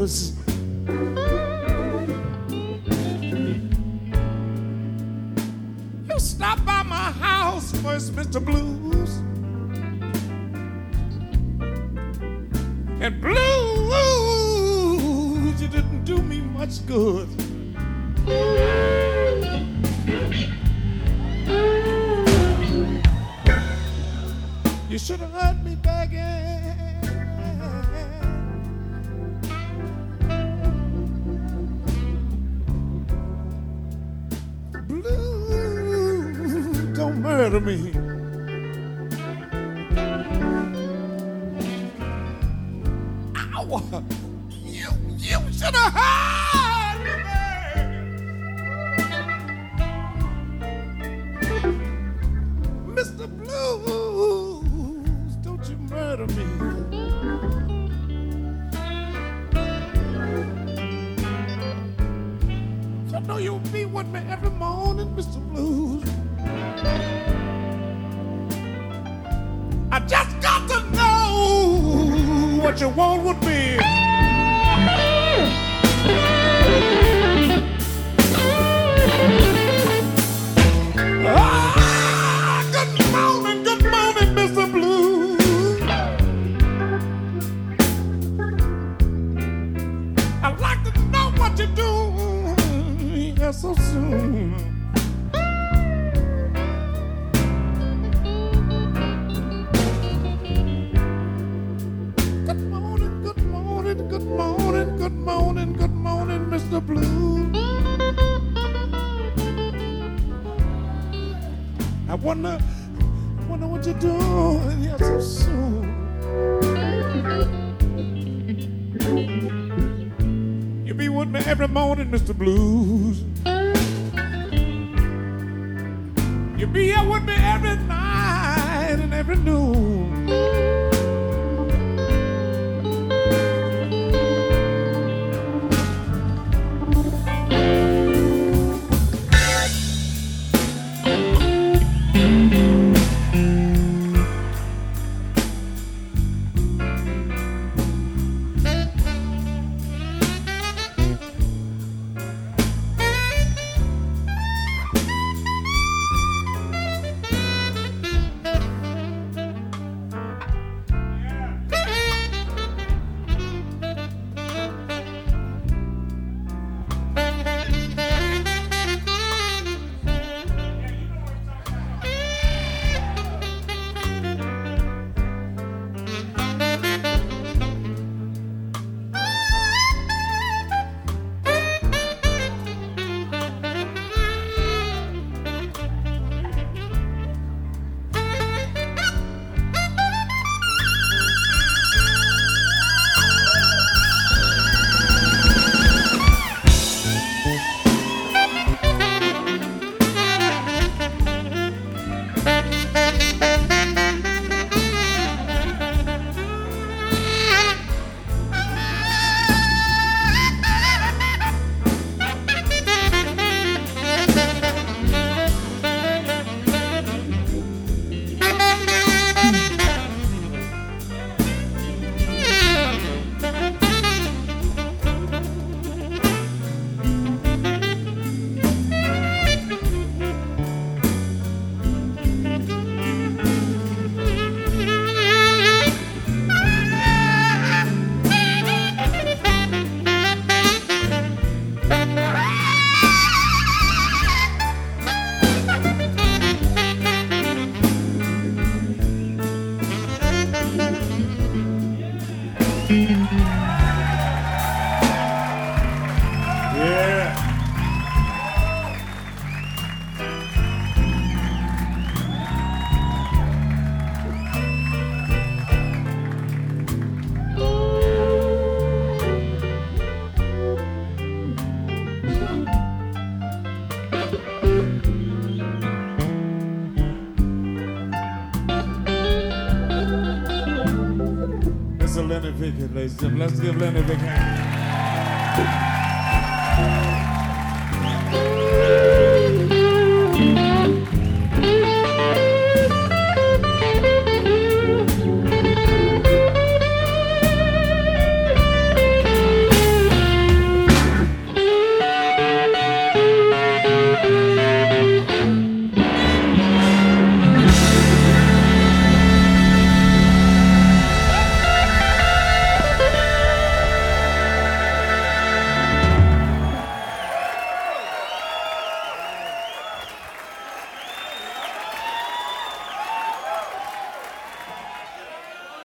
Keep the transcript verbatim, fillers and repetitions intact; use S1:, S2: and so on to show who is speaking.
S1: blues. You stop by my house first, Mister Blues, and blues, you didn't do me much good. You should have heard me begging. Blue, don't murder me. Ow! You, you should have heard me begging. Mister Blues, don't you murder me. I know you'll be with me every morning, Mister Blues. I just got to know what you want with me. Ah, good morning, good morning, Mister Blues. I'd like to know what you're doing here so soon. Good morning, good morning, good morning, good morning, good morning, Mister Blues. I wonder, I wonder what you're doing here so soon. You be with me every morning, Mister Blues. You be here with me every night and every noon. Lenny Vickers, ladies and gentlemen. Let's give Lenny Vickers a hand.